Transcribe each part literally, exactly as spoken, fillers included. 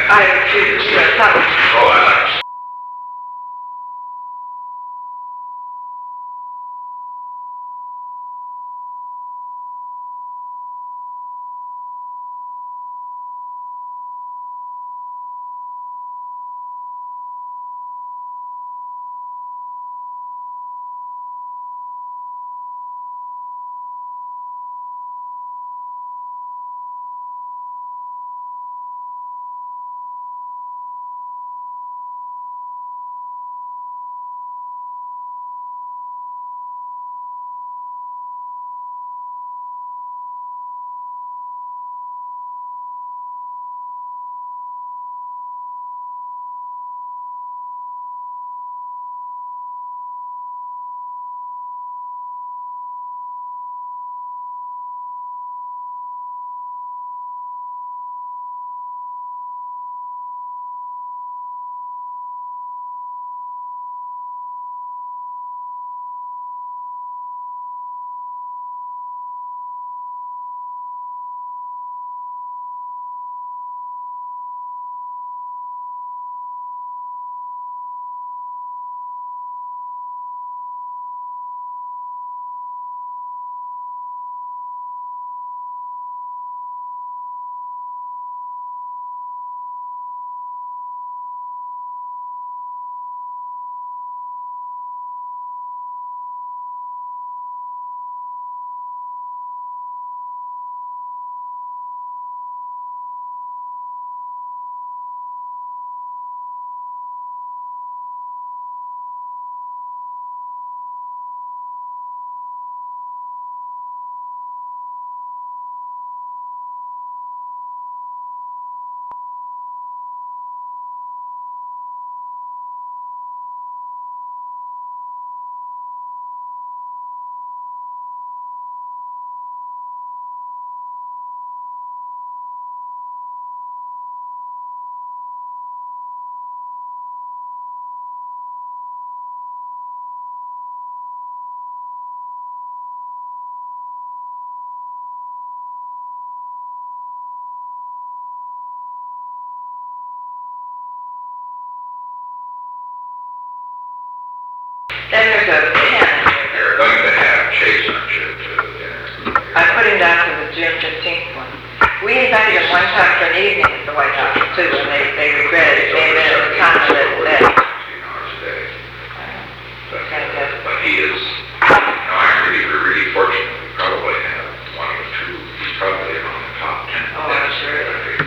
I choose to some. Oh, I like Then there's a pen. You're going to have Chase, aren't you, to dinner? I put him down to the June fifteenth one. We invited him one time for an evening at the White House too, and they, they regretted it. Came in at the time of that day. sixteen hours a day. But, Fantastic. but he is, you know, I'm really, we're really fortunate. We probably have one of the two, he's probably among the top ten. Oh, I'm sure.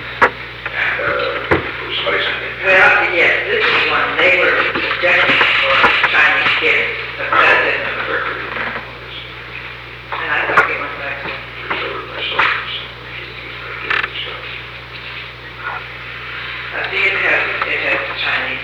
And, uh, for somebody something. Well, yes, this is one. They were destined for Chinese kids, the president. And the record of that is, And I thought it was like, preserved by soldiers. He's very good at stuff. I see it has, it has the Chinese.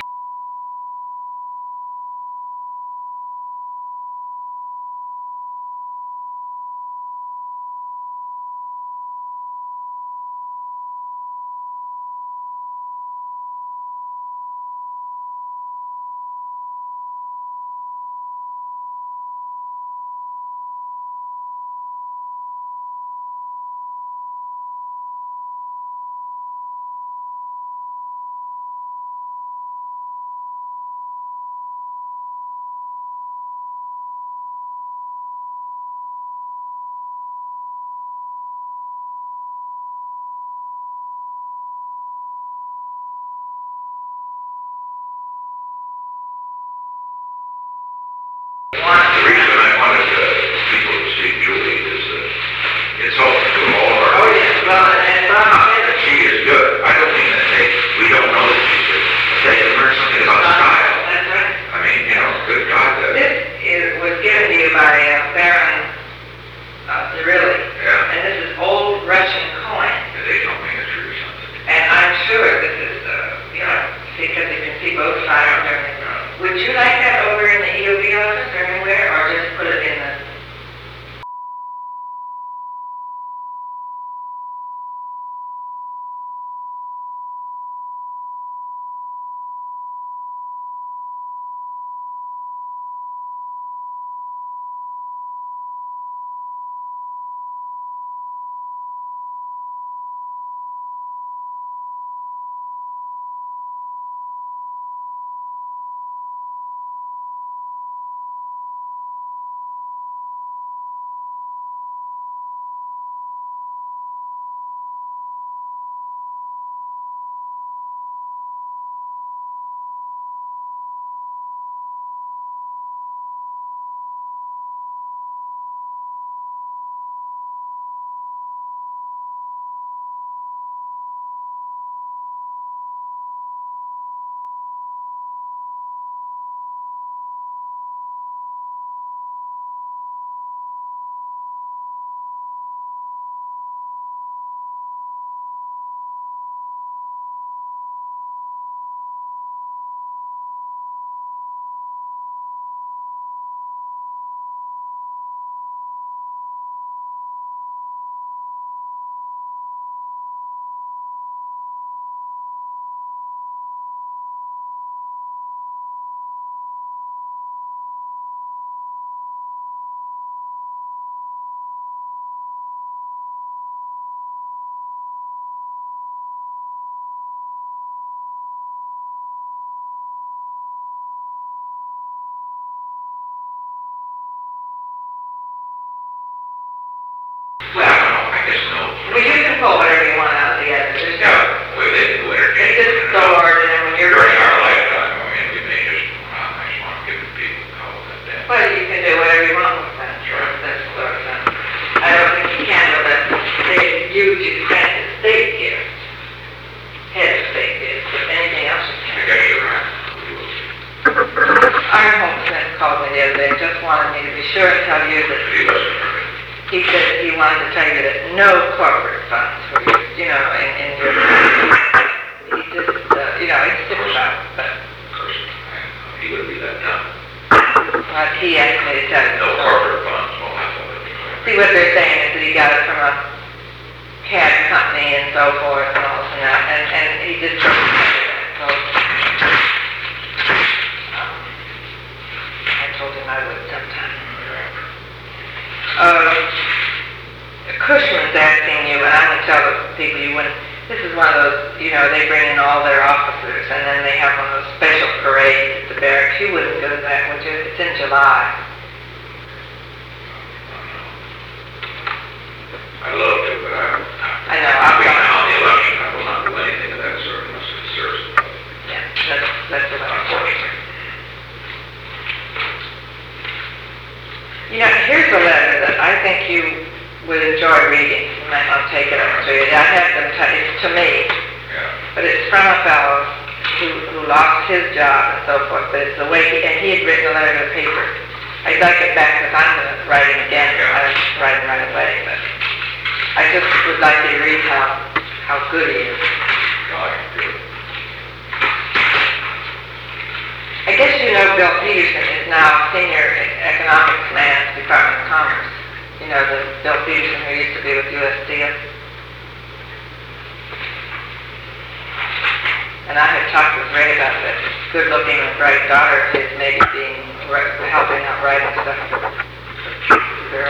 The reason I wanted uh, people to see Julie is that it's open to all of our. Oh, yes, well, and Bob said it. She is good. I don't mean that they, we don't know that she's good. They can learn something about style. That's right. I mean, you know, good God, that. This is, was given to you by uh, Baron uh, Zerilli. Yeah. And this is old Russian coin. They told me it's true or something. And I'm sure this is, uh, you know, because you can see both sides and everything. Would you like that over in the E O B office or anywhere, or just put it in the... you that no corporate funds for your, you know, in, in your, he just, uh, you know, he sticks out, but, Of course, I- he wouldn't be that dumb. but he asked me to tell you. No corporate funds, well, that's all it is. See, what they're saying is that he got it from a C A D company and so forth and all this and that, and, and he just doesn't tell you that, so. um, I told him I would sometime. Uh, Cushman's asking you, and I'm going to tell the people you wouldn't, this is one of those, you know, they bring in all their officers, and then they have one of those special parades at the barracks. You wouldn't go to that, would you? It's in July. I'd love to, but I, I know, I'll between go. now and the election, I will not do anything of that sort unless it serves the public, Yeah, that's, that's what I'm unfortunately. You know, here's a letter that I think you would enjoy reading. You might want to take it over to you. I have them, t- it's to me, Yeah. but it's from a fellow who, who lost his job and so forth, but it's the way he, and he had written a letter to the paper. I'd like it back because I'm going to write it again. I was writing right away, but I just would like you to read how, how good he is. No, I can do it. I guess you know Bill Peterson is now senior economics man at the Department of Commerce. You know, the Bill Peterson who used to be with U S D A. And I had talked with Ray about that good-looking and bright daughter of his maybe being, helping out writing stuff for Bill.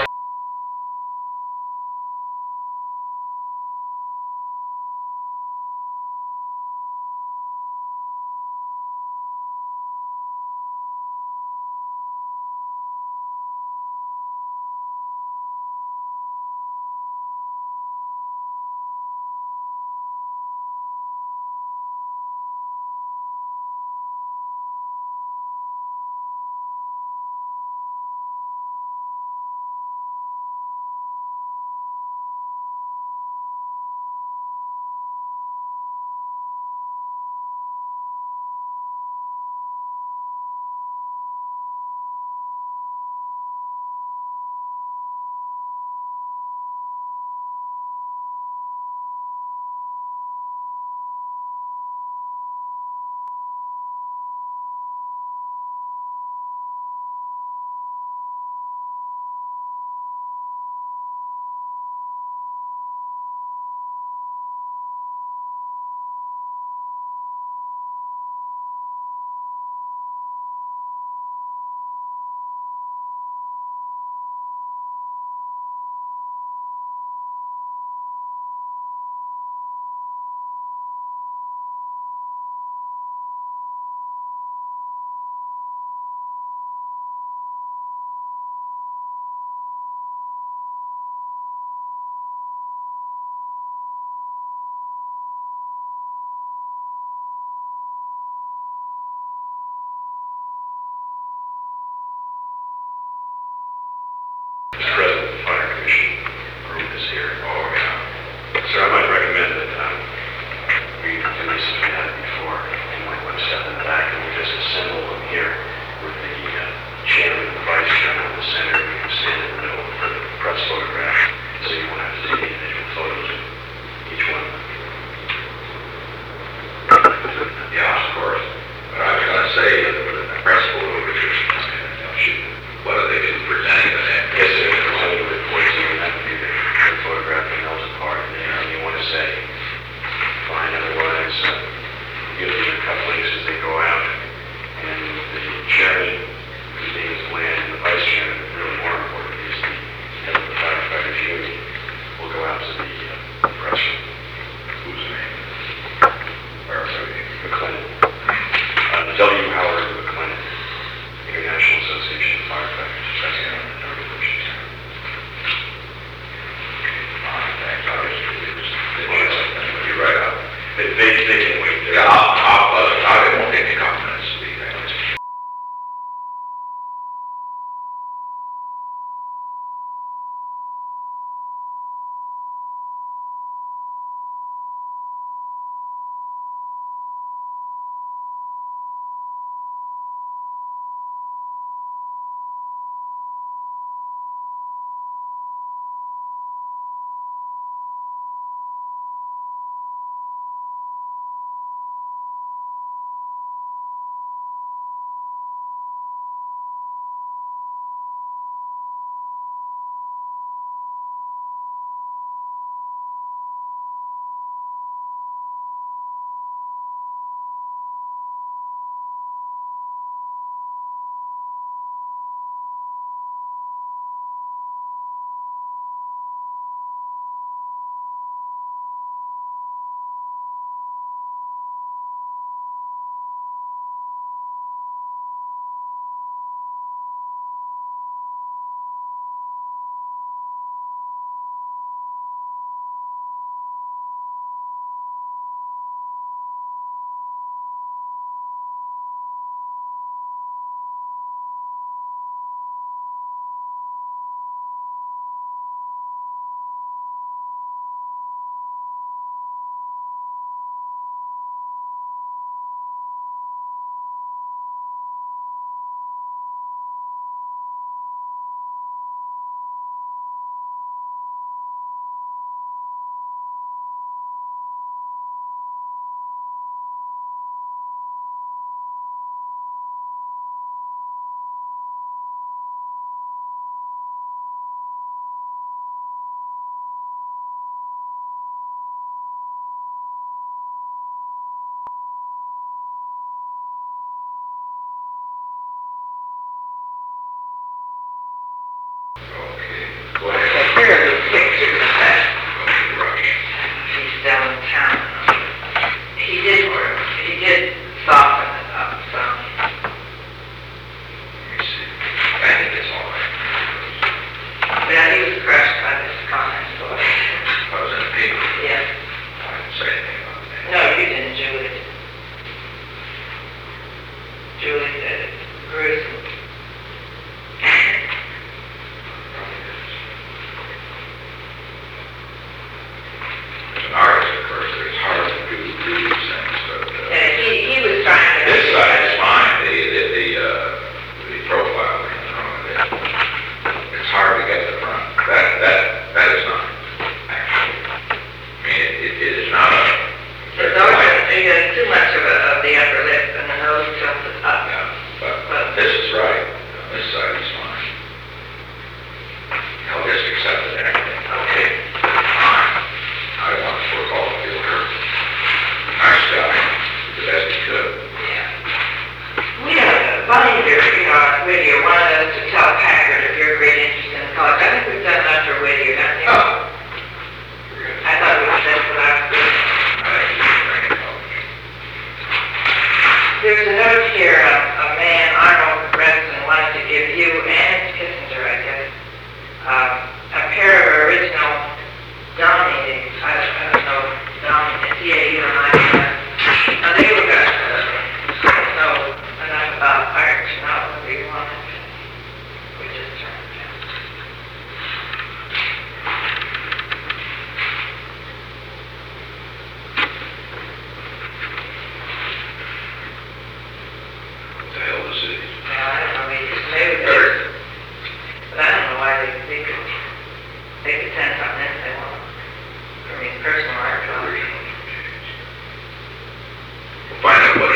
Mister President, the Fire Commission group is here. Oh, yeah. So I might recommend that um, we do this as we had before. You might want to step in the back and we just assemble them here with the uh, chairman and the vice chairman in the center. We can stand in the middle for the press photograph so you won't have to take individual photos of each one. Yeah, of course. But I was gonna say, that with the press photo, which is, you know, shoot, what are they do, presenting to them? Yes, sir. Presented with reports, and that would be the the photographing those apart. And anything you want to say, fine. Otherwise, uh, give them a couple links as they go out. And the chairman, whose name is Glenn, and the vice chairman, really more important, is the head of the firefighters union, will go out to the uh, press room. Whose name? Where are they? McLennan. Uh, W. Howard McLennan, International Association of Firefighters. That's the organization. You're right up. They, they, they can wait there. Yeah, I'll, I'll, uh, I won't take any comments.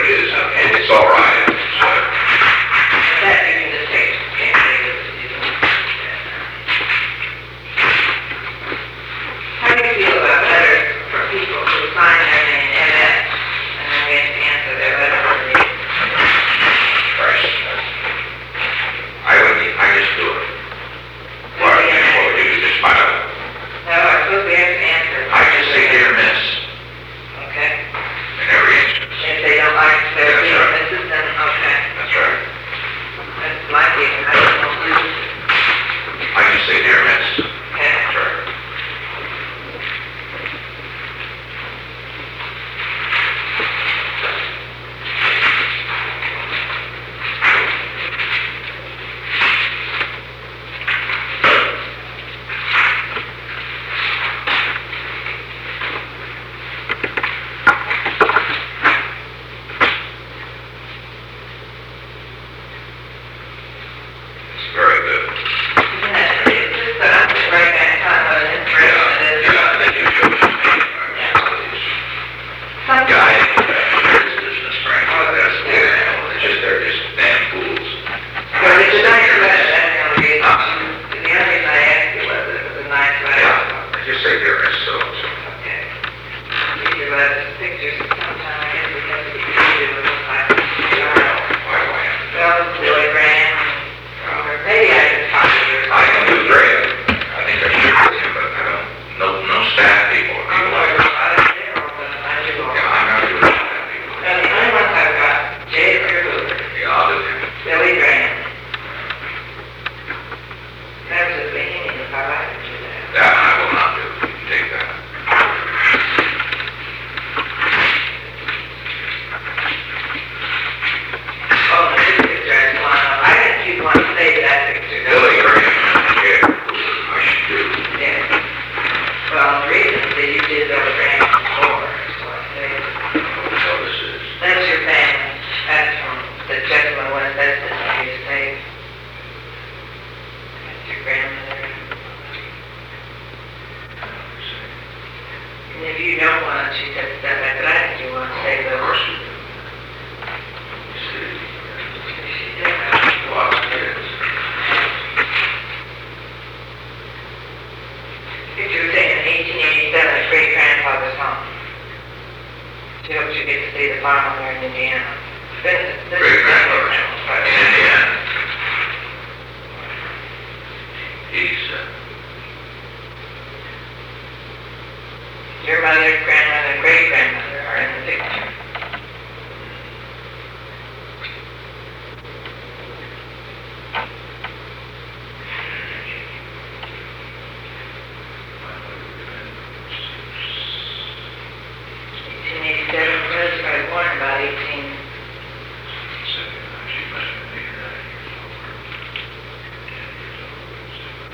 is, and it's all right, so. That you can just take, can't take it, you can. How do you feel about letters from people who sign their name M S and then we have to answer their letter for me? Right. I wouldn't, I just do it. What, what would you do, just file? No, I suppose we have to answer. I just say hit or miss Okay. in every instance. If they don't like their That's being right. misses, then okay. That's right. That's my view. I don't know who. I just say hit or miss. Okay. That's right. It's very good. Isn't that, it's just that I'm just right back on what an inspiration it is. Yeah, I think you should. Some Yeah, I think that's business, Frank. That's, it's just, they're just damn fools. Well, it's a nice letter, that's the only reason. The only reason I asked you was it was a nice letter. Yeah, I just say hit or miss, so, so. Okay. These are letters, pictures, sometimes I guess because it's easy to look like. Why do I have to? Well, Billy Graham, or maybe I just talked to you. I can do Graham. I think I should with him, but I don't, no, no staff people. I'm People not like, about it, they don't, but I do all. yeah, I'm not doing staff people. And the only ones I've got, J. Edgar Hoover, Yeah, I'll do him. Billy Graham. That was a beginning if I like to do that. That I will not do. You can take that. Oh, the big picture I just want to know. I didn't you want to save that picture. though. Billy Graham, yeah, I should do. Yeah. Well, recently you did Billy Graham before, so I saved it. So this is, That's your family. That's from the gentleman was that's the you saved. That's your grandmother. And if you don't want to, she said stuff like that, I think you want to save of those. course you do. You see, She did that. lots of kids. Picture was taken in eighteen eighty-seven at great grandfather's home. She hopes you get to see the farm over in Indiana. This is, this is. Great grandfather's home in Indiana. He's, uh, Your mother, grandmother, great grandmother are in the picture. eighteen eighty-seven, Rose was probably born about eighteen. she must have been eighty-nine years old. ten years old.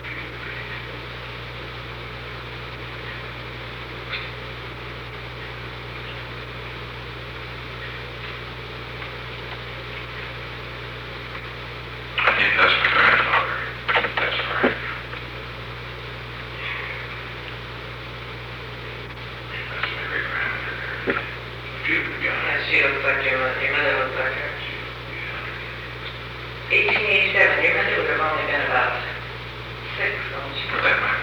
I think that's my grandfather. That's right. That's my great grandmother. Beautiful Yeah, guy. she looks like your mother, your mother looks like her. eighteen eighty-seven, your mother would have only been about six, wasn't she? Was that my